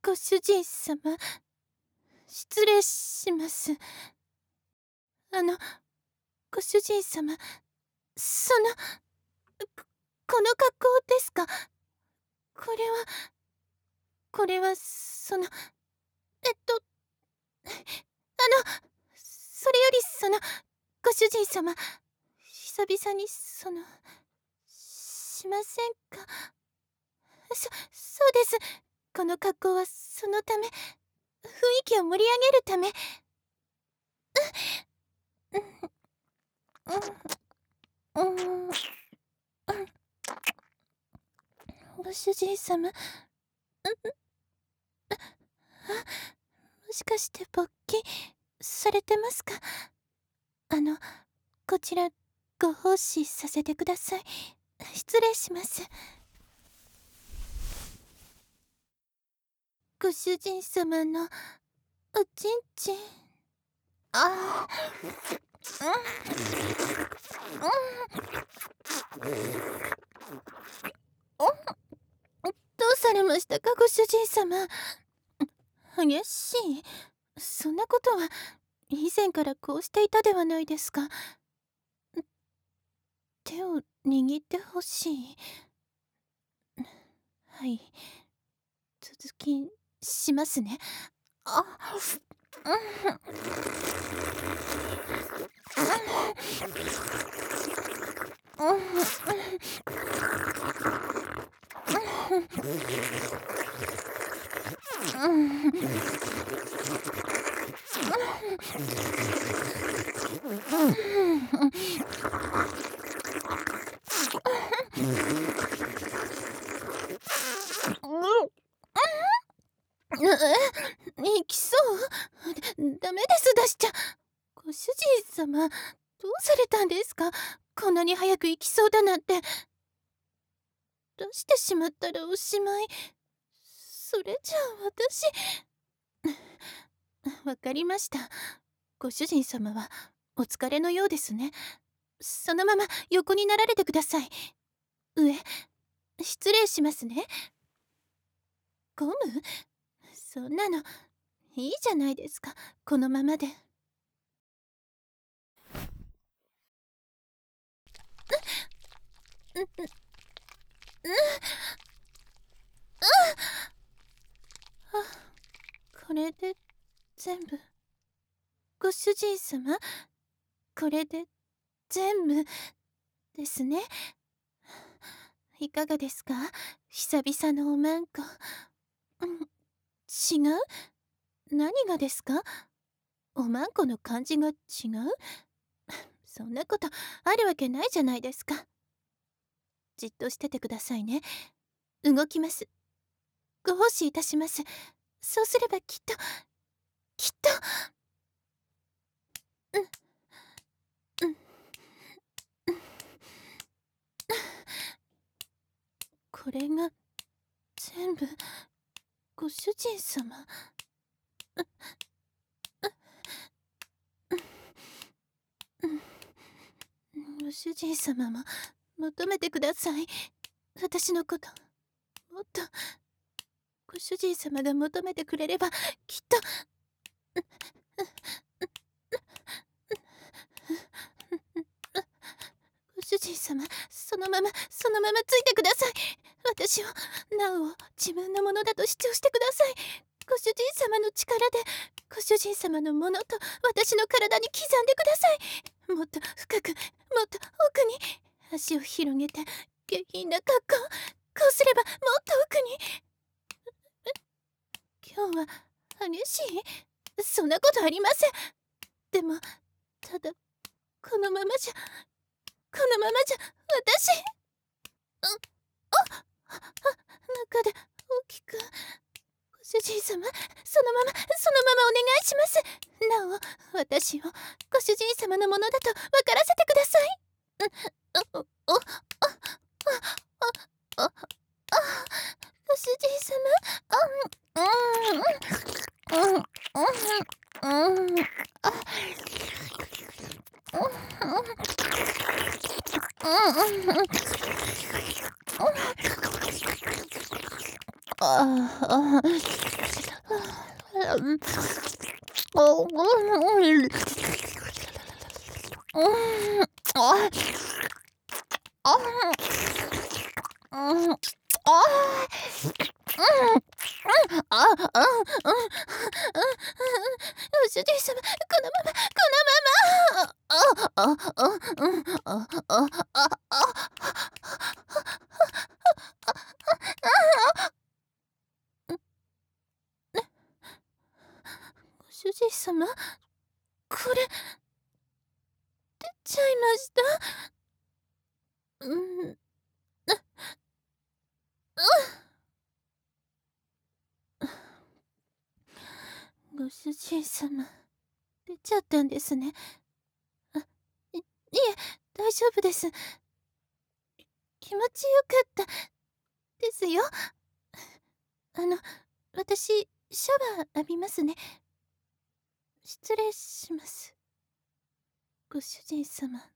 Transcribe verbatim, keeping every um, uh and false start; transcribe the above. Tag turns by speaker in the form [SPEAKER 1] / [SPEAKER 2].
[SPEAKER 1] ご主人様、失礼します。あの、ご主人様、その、こ、この格好ですか？これは、これは、その、えっと、あの、それよりその、ご主人様、久々にその、しませんか？そ、そうです。この格好はそのため、雰囲気を盛り上げるため。うん、うん、うん、ご主人様、うん、もしかして勃起されてますか？あの、こちらご奉仕させてください。失礼します。ご主人様のおちんちん。ああ、うん、うん、うん、どうされましたか、ご主人様。激しい。そんなことは以前からこうしていたではないですか。手を握ってほしい。はい、続きしますね。あ、うん、うん、うん、うん、え、いきそう？ダメです、出しちゃ。ご主人様、どうされたんですか？こんなに早く行きそうだなんて。出してしまったらおしまい。それじゃあ私。わかりました。ご主人様はお疲れのようですね。そのまま横になられてください。上、失礼しますね。ゴム？そんなのいいじゃないですか、このままで。う、う、う、う、あ、これで全部。ご主人様、これで全部ですね。いかがですか、久々のおまんこ。うん、違う？何がですか？おまんこの感じが違う？そんなことあるわけないじゃないですか。じっとしててくださいね。動きます。ご奉仕いたします。そうすればきっと、きっと。うん、うん、うん。これが全部ご主人様。う、う、うん、うん、ご主人様も求めてください。私のこともっと。ご主人様が求めてくれればきっと。ご主人様、そのままそのままついてください。私を、なおを自分のものだと主張してください。ご主人様の力でご主人様のものと私の体に刻んでください。もっと深く、もっと奥に。足を広げて下品な格好。こうすればもっと奥に。今日は激しい？そんなことありません。でもただ、このままじゃ、このままじゃ私。う、あ、あ、中で大きく。ご主人様、そのままそのままお願いします。なお私をご主人様のものだと分からせてください。う、う、お、あ、あ、あ、あ、ご主人様、あ、うん、うん、うん、うん、うん、あ、うん、うん、うん、ああ、 主人様、このまま、このまま。あ、あ、あ、うん、あ、あ、あ、あ、ご主人様、これ、出ちゃいました。うん、う、ご主人様、出ちゃったんですね。あ、い、いえ、大丈夫です。気持ちよかったですよ。あの、私、シャワー浴びますね。失礼します。ご主人様。